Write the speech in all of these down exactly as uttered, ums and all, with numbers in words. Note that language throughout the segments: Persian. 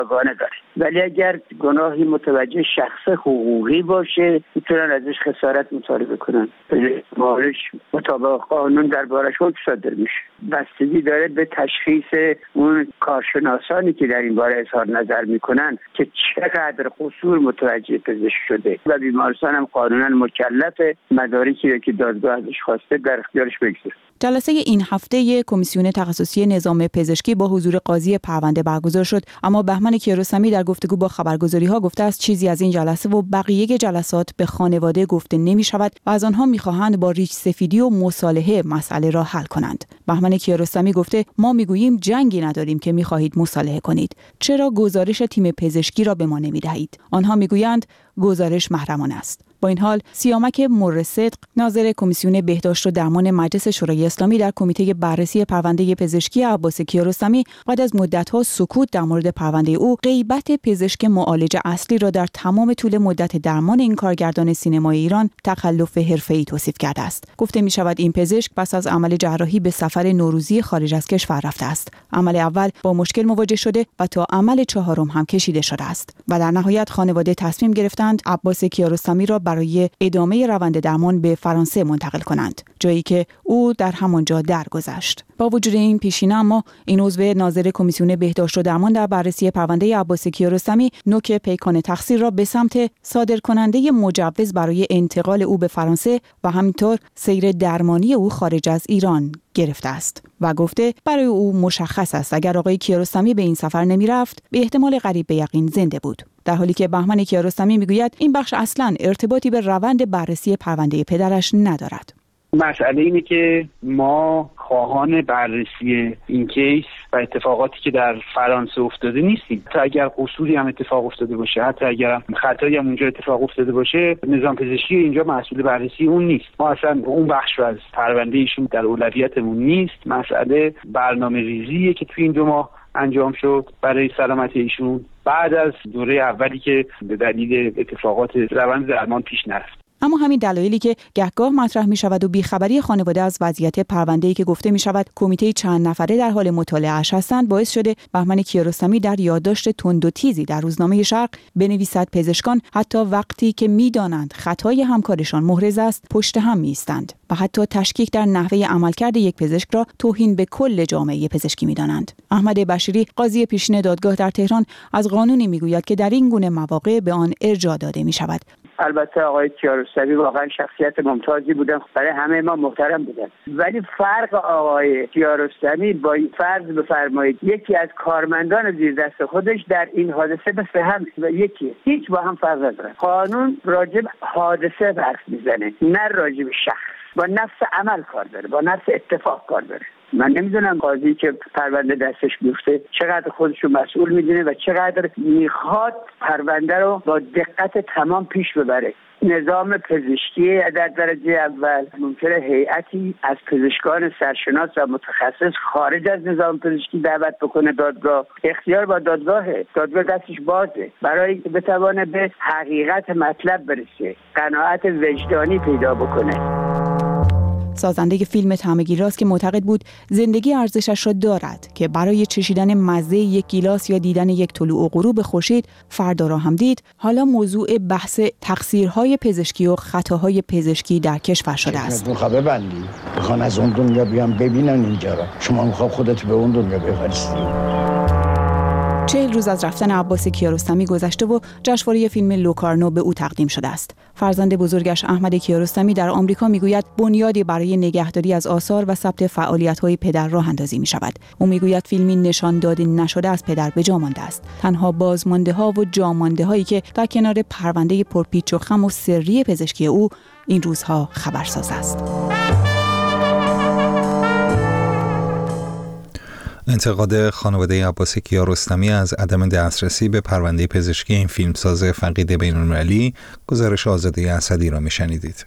جداگانه داره. ولی اگر گناهی متوجه شخص حقوقی باشه میتونن ازش خسارت مطالبه کنن. مالش مطابق قانون دربارش حکم صادر میشه. بستگی داره به تشخیص اون کارشناسانی که در این باره اظهار نظر میکنن که چقدر قصور متوجه پزشک شده و بیمارستان هم قانونا مکلف مدارکی که دادگاه ازش خواسته در اختیارش بگذاره. جلسه این هفته کمیسیون تخصصی نظام پزشکی با حضور قاضی پرونده برگزار شد، اما بهمن کیارستمی در گفتگو با خبرگزاری‌ها گفته است چیزی از این جلسه و بقیه جلسات به خانواده گفته نمی‌شود و از آنها می‌خواهند با ریش سفیدی و مصالحه مسئله را حل کنند. بهمن کیارستمی گفته ما می‌گوییم جنگی نداریم که می‌خواهید مصالحه کنید. چرا گزارش تیم پزشکی را به ما نمی‌دهید؟ آنها می‌گویند گزارش محرمانه است. با این حال سیامک مرصدق ناظر کمیسیون بهداشت و درمان مجلس شورای اسلامی در کمیته بررسی پرونده پزشکی عباس کیارستمی بعد از مدت‌ها سکوت در مورد پرونده او غیبت پزشک معالج اصلی را در تمام طول مدت درمان این کارگردان سینمای ایران تخلف حرفه‌ای توصیف کرده است. گفته می‌شود این پزشک پس از عمل جراحی به سفر نوروزی خارج از کشور رفته است. عمل اول با مشکل مواجه شده و تا عمل چهارم هم کشیده شده است و در نهایت خانواده تصمیم گرفتند عباس کیارستمی را برای ادامه روند درمان به فرانسه منتقل کنند، جایی که او در همانجا درگذشت. با وجود این پیشینه اما این عضو ناظر کمیسیون بهداشت و درمان در بررسی پرونده عباس کیارستمی نوک پیکان تقصیر را به سمت صادرکننده مجوز برای انتقال او به فرانسه و همینطور سیر درمانی او خارج از ایران گرفته است و گفته برای او مشخص است اگر آقای کیارستمی به این سفر نمی رفت به احتمال قریب به یقین زنده بود. در حالی که بهمن کیارستمی میگوید این بخش اصلاً ارتباطی به روند بررسی پرونده پدرش ندارد. مسئله اینه که ما خواهان بررسی این کیس و اتفاقاتی که در فرانسه افتاده نیستیم. حتی اگر قصوری هم اتفاق افتاده باشه، حتی اگر خطایی هم اونجا اتفاق افتاده باشه، نظام پزشکی اینجا مسئول بررسی اون نیست. ما اصلا اون بخش رو از پرونده ایشون در اولویتمون نیست. مسئله برنامه‌ریزیه که توی این دو ماه انجام شد برای سلامت ایشون بعد از دوره اولی که به دلیل اتفاقات روند درمان پیش نرفت. اما همین دلایلی که گهگاه مطرح می شود و بیخبری خانواده از وضعیت پرونده‌ای که گفته می شود کمیته چند نفره در حال مطالعه‌اش هستند باعث شده بهمن کیارستمی در یادداشت تند و تیزی در روزنامه شرق بنویسد پزشکان حتی وقتی که می‌دانند خطای همکارشان محرز است پشت هم می‌ایستند و حتی تشکیک در نحوه عملکرد یک پزشک را توهین به کل جامعه پزشکی می‌دانند. احمد بشیری قاضی پیشین دادگاه در تهران از قانونی می‌گوید که در این گونه مواقع به آن ارجاع داده می‌شود. البته آقای کیارستمی واقعا شخصیت ممتازی بودن، برای همه ما محترم بودن، ولی فرق آقای کیارستمی با فرض بفرمایید یکی از کارمندان زیر دست خودش در این حادثه مثل هم یکی هیچ با هم فرق نداره. قانون راجب حادثه حرف میزنه نه راجب شخص. با نفس عمل کار داره، با نفس اتفاق کار داره. من نمیدونم قاضی که پرونده دستش بیفته چقدر خودشو مسئول میدونه و چقدر میخواد پرونده رو با دقت تمام پیش ببره. نظام پزشکی در درجه اول ممکنه هیئتی از پزشکان سرشناس و متخصص خارج از نظام پزشکی دعوت بکنه دادگاه. اختیار با دادگاهه، دادگاه دستش بازه برای اینکه بتونه به حقیقت مطلب برسه، قناعت وجدانی پیدا بکنه. سازنده فیلم طعم‌گیراست که معتقد بود زندگی ارزشش را دارد که برای چشیدن مزه یک گیلاس یا دیدن یک طلوع و غروب خورشید فردا را هم دید، حالا موضوع بحث تقصیرهای پزشکی و خطاهای پزشکی در کشور شده است. میخواد ببندی، میخوان از اون دنیا بیان ببینن اینجا را، شما میخواد خودت به اون دنیا بفرستی. چهل روز از رفتن عباس کیارستمی گذشته و جشنواره فیلم لوکارنو به او تقدیم شده است. فرزند بزرگش احمد کیارستمی در آمریکا میگوید بنیادی برای نگهداری از آثار و ثبت فعالیت‌های پدر راه اندازی می‌شود. او میگوید فیلمی نشان داده نشده از پدر به جا مانده است. تنها بازمانده‌ها و جامانده‌هایی که در کنار پرونده پرپیچ و خم و سری پزشکی او این روزها خبرساز است. انتقاد خانواده عباس کیارستمی از عدم دسترسی به پرونده پزشکی این فیلمساز فقید بین‌المللی، گزارش آزاده اسدی را می‌شنیدید.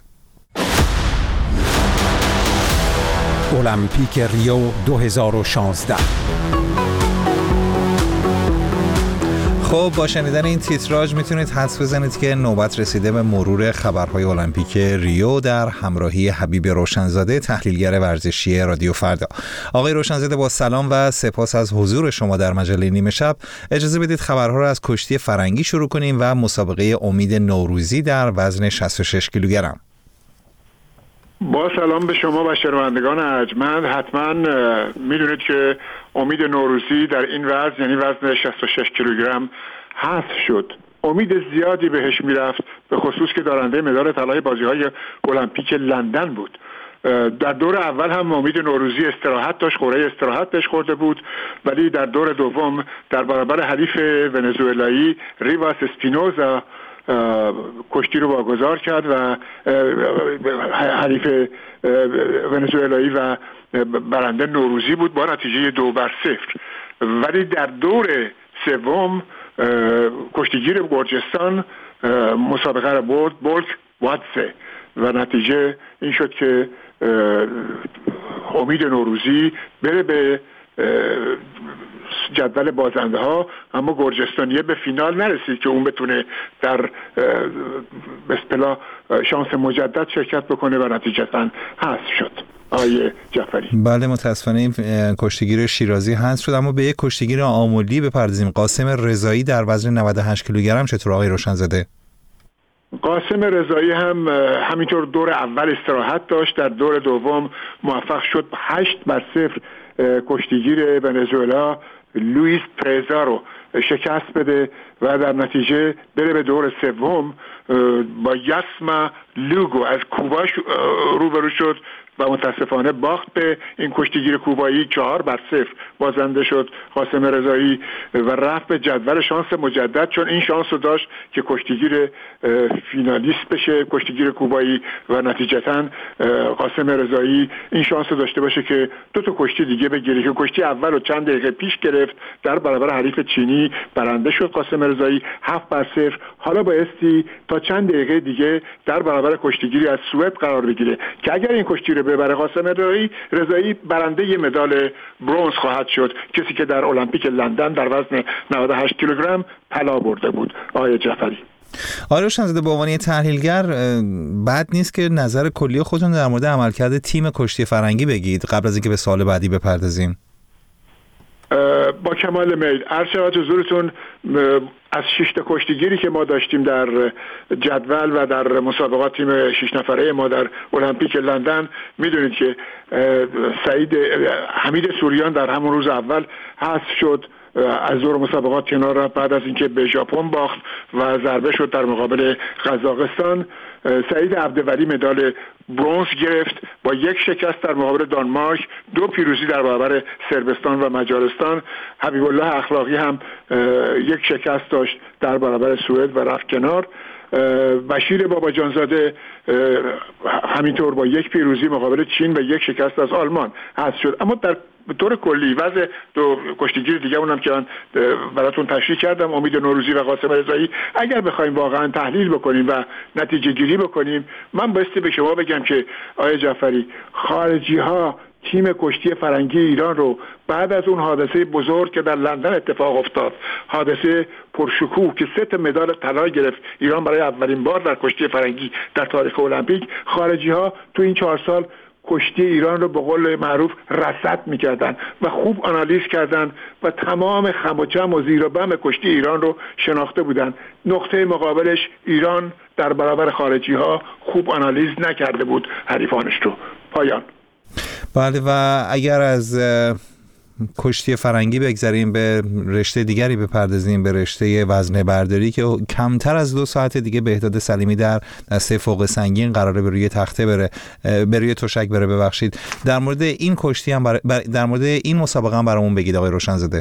المپیک ریو دو هزار و شانزده. خب با شنیدن این تیتراژ میتونید حدس بزنید که نوبت رسیده به مرور خبرهای المپیک ریو در همراهی حبیب روشنزاده، تحلیلگر ورزشی رادیو فردا. آقای روشنزاده با سلام و سپاس از حضور شما در مجله نیمه شب. اجازه بدید خبرها را از کشتی فرنگی شروع کنیم و مسابقه امید نوروزی در وزن شصت و شش کیلوگرم. با سلام به شما و شنوندگان ارجمند. حتما میدونید که امید نوروزی در این وزن یعنی وزن شصت و شش کیلوگرم حذف شد. امید زیادی بهش میرفت، به خصوص که دارنده مدال طلای بازی‌های المپیک لندن بود. در دور اول هم امید نوروزی استراحت داشت، خوره استراحت بهش خورده بود، ولی در دور دوم در برابر حریف ونزوئلایی ریواس اسپینوزا کشتی رو واگذار کرد و حریف ونزوئلایی و برنده نوروزی بود با نتیجه دو بر صفر. ولی در دور سوم کشتیگیر گرجستان مسابقه را برد، بولک واتسه، و نتیجه این شد که امید نوروزی بره به جدول بازنده ها، اما گرجستانیه به فینال نرسید که اون بتونه در به اصطلاح شانس مجدد شرکت بکنه و نتیجتاً حذف شد. آیه جعفری. بله متاسفانه این کشتیگیر شیرازی حذف شد، اما به یک کشتیگیر آمولی بپردازیم. قاسم رضایی در وزن نود و هشت کیلوگرم چطور آقای روشنزاده؟ قاسم رضایی هم همینطور دور اول استراحت داشت، در دور دوم موفق شد هشت بر صفر کشتیگیر ونزوئلا لوئیس پرزا رو شکست بده و در نتیجه بره به دور سوم با یاسما لوگو از کوبا روبرو شد و متاسفانه باخت به این کشتیگیر کوبایی. چهار بر صفر بازنده شد قاسم رضایی و رفت به جدول شانس مجدد، چون این شانس رو داشت که کشتیگیر فینالیست بشه، کشتیگیر کوبایی، و نتیجتاً قاسم رضایی این شانس رو داشته باشه که دو تا کشتی دیگه بگیره که کشتی اول رو چند دقیقه پیش گرفت، در برابر حریف چینی برنده شد قاسم رضایی هفت بر صفر. حالا بایستی تا چند دقیقه دیگه در برابر کشتیگیری از سوئد قرار بگیره که اگر این کشتی رو ببره قاسم رضایی رضایی برنده ی مدال برنز خواهد شد، کسی که در المپیک لندن در وزن نود و هشت کیلوگرم طلا برده بود. آقای جعفری. آقای روشنزاده به عنوان تحلیلگر بد نیست که نظر کلی خودتون در مورد عملکرد تیم کشتی فرنگی بگید قبل از اینکه به سوال بعدی بپردازیم. با کمال میل. عرض شود حضورتون از شش تا کشتیگیری که ما داشتیم در جدول و در مسابقات تیم شش نفره ما در المپیک لندن، میدونید که سعید حمید سوریان در همون روز اول حذف شد، از دور مسابقات کنار رفت بعد از اینکه به ژاپن باخت و ضربه شد در مقابل قزاقستان. سعید عبدولی مدال برنز گرفت با یک شکست در مقابل دانمارک، دو پیروزی در برابر صربستان و مجارستان. حبیب الله اخلاقی هم یک شکست داشت در برابر سوئد و رفت کنار. بشیر بابا جانزاده همینطور با یک پیروزی مقابل چین و یک شکست از آلمان حذف شد. اما در به طور کلی وضع دو کشتیگیر دیگه اونم که من براتون تشریح کردم، امید نوروزی و قاسم رضایی، اگر بخوایم واقعا تحلیل بکنیم و نتیجه گیری بکنیم، من بایستی به شما بگم که آقای جعفری، خارجی ها تیم کشتی فرنگی ایران رو بعد از اون حادثه بزرگ که در لندن اتفاق افتاد، حادثه پرشکوه که سه تا مدال طلا گرفت ایران برای اولین بار در کشتی فرنگی در تاریخ المپیک، خارجی ها تو این چهار سال کشتی ایران رو به قول معروف رصد میکردن و خوب آنالیز کردن و تمام خم و چم و زیر و بم کشتی ایران رو شناخته بودن. نقطه مقابلش ایران در برابر خارجی ها خوب آنالیز نکرده بود حریفانش رو. پایان. بله، و اگر از کشتی فرنگی بگذاریم به رشته دیگری بپردازیم، به رشته وزنه برداری که کمتر از دو ساعت دیگه بهداد سلیمی در دسته فوق سنگین قراره به روی تخته بره، به روی تشک بره ببخشید. در مورد این کشتی هم بر... در مورد این مسابقه هم برامون بگید آقای روشنزاده.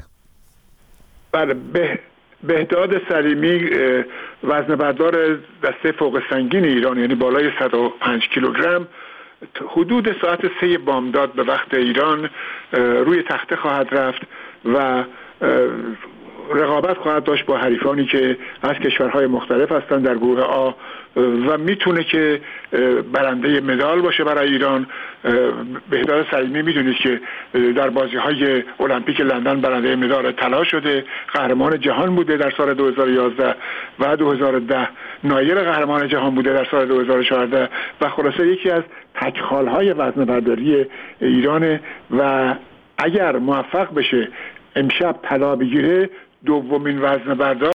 بله، به بهداد سلیمی وزنه بردار دسته فوق سنگین ایران، یعنی بالای صد و پنج کیلوگرم، حدود ساعت سه بامداد به وقت ایران روی تخته خواهد رفت و رقابت خواهد داشت با حریفانی که از کشورهای مختلف هستند در گروه آ و میتونه که برنده مدال باشه برای ایران. بهداد سلیمی میدونید که در بازی‌های المپیک لندن برنده مدال طلا شده، قهرمان جهان بوده در سال دو هزار و یازده و دو هزار و ده، نایل قهرمان جهان بوده در سال دو هزار و چهارده و خلاصه یکی از تک‌خال‌های وزنه‌برداری ایران و اگر موفق بشه امشب طلا بگیره دومین وزنه‌بردار